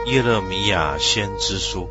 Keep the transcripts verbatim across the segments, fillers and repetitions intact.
耶勒米亚先知书。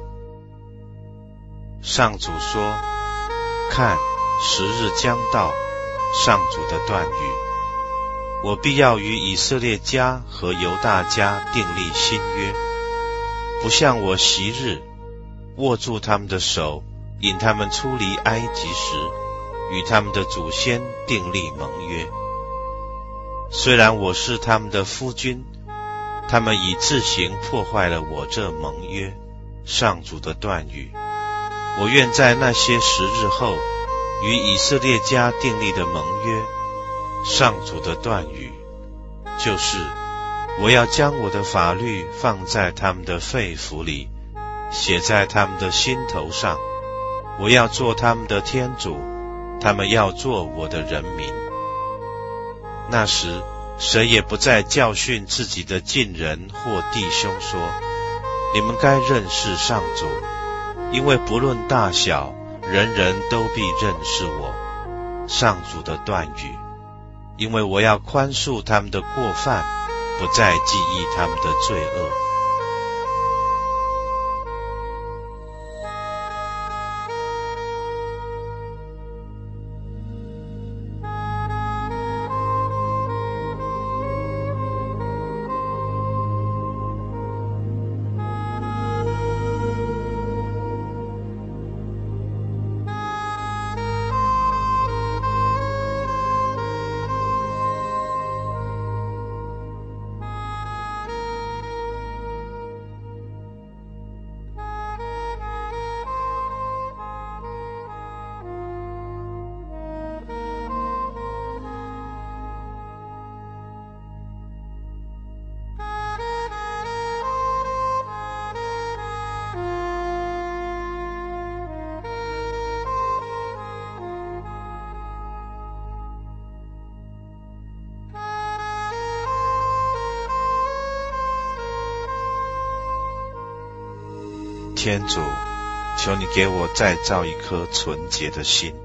上主说：看，时日将到，上主的断语，我必要与以色列家和犹大家订立新约，不像我昔日握住他们的手，引他们出离埃及时，与他们的祖先订立盟约。虽然我是他们的夫君，他们已自行破坏了我这盟约。上主的断语，我愿在那些时日后与以色列家订立的盟约。上主的断语，就是我要将我的法律放在他们的肺腑里，写在他们的心头上。我要做他们的天主，他们要做我的人民。那时，谁也不再教训自己的近人或弟兄说：你们该认识上主，因为不论大小，人人都必认识我。上主的断语，因为我要宽恕他们的过犯，不再记忆他们的罪恶。天主，求你给我再造一颗纯洁的心。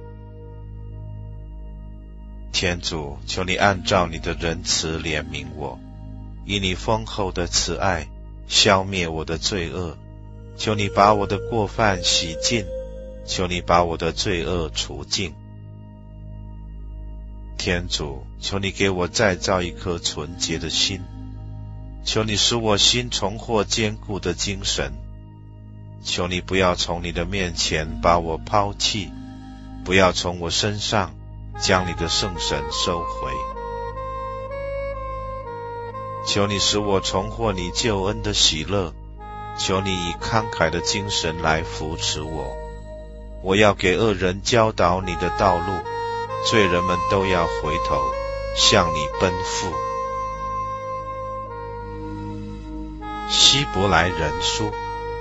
天主，求你按照你的仁慈怜悯我，以你丰厚的慈爱消灭我的罪恶。求你把我的过犯洗净，求你把我的罪恶除尽。天主，求你给我再造一颗纯洁的心，求你使我心重获坚固的精神。求你不要从你的面前把我抛弃，不要从我身上将你的圣神收回。求你使我重获你救恩的喜乐，求你以慷慨的精神来扶持我。我要给恶人教导你的道路，罪人们都要回头向你奔赴。希伯来人书。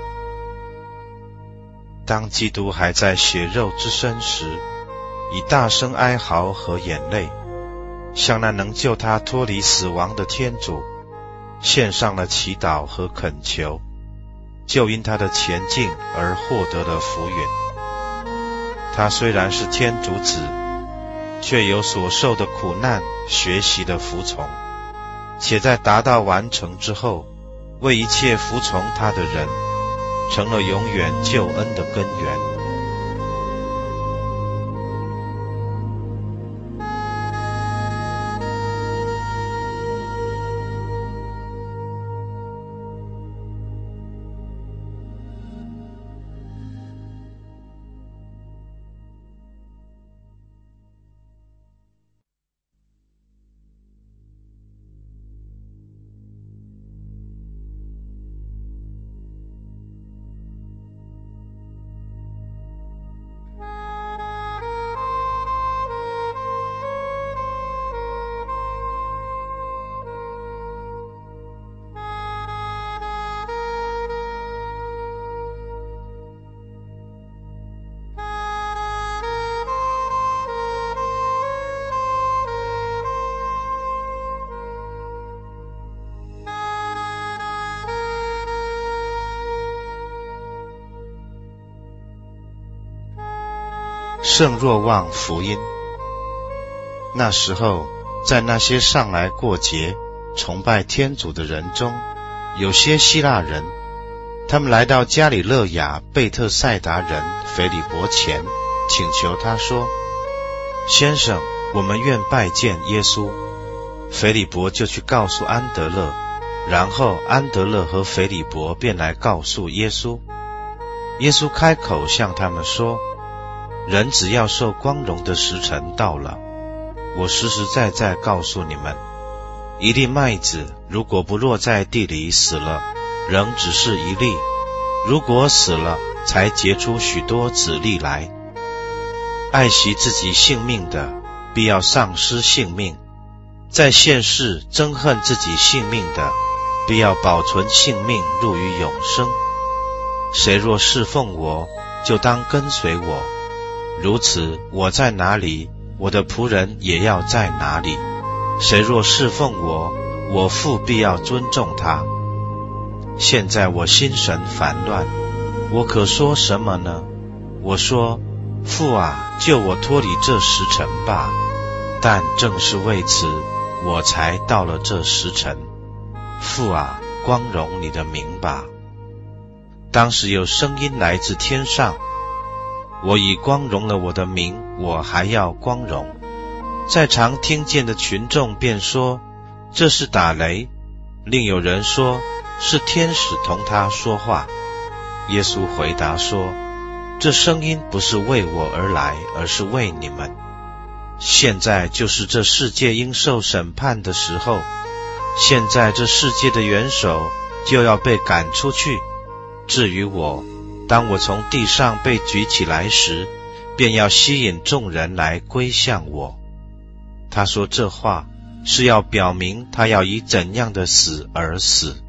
当基督还在血肉之身时，以大声哀嚎和眼泪，向那能救他脱离死亡的天主献上了祈祷和恳求，就因他的前进而获得了福允。他虽然是天主子，却有所受的苦难学习的服从，且在达到完成之后，为一切服从他的人成了永远救恩的根源。圣若望福音。那时候，在那些上来过节、崇拜天主的人中，有些希腊人他们来到加里肋亚贝特赛达人腓利伯前，请求他说：先生，我们愿拜见耶稣。腓利伯就去告诉安德肋，然后安德肋和腓利伯便来告诉耶稣。耶稣开口向他们说：人只要受光荣的时辰到了。我实实在在告诉你们，一粒麦子如果不落在地里死了，仍只是一粒；如果死了，才结出许多子粒来。爱惜自己性命的，必要丧失性命；在现世憎恨自己性命的，必要保存性命入于永生。谁若侍奉我，就当跟随我。如此，我在哪里，我的仆人也要在哪里。谁若侍奉我，我父必要尊重他。现在我心神烦乱，我可说什么呢？我说：父啊，救我脱离这时辰吧。但正是为此，我才到了这时辰。父啊，光荣你的名吧。当时有声音来自天上：我已光荣了我的名，我还要光荣。在常听见的群众便说：这是打雷。另有人说：是天使同他说话。耶稣回答说：这声音不是为我而来，而是为你们。现在就是这世界应受审判的时候。现在这世界的元首就要被赶出去。至于我，当我从地上被举起来时，便要吸引众人来归向我。他说这话是要表明他要以怎样的死而死。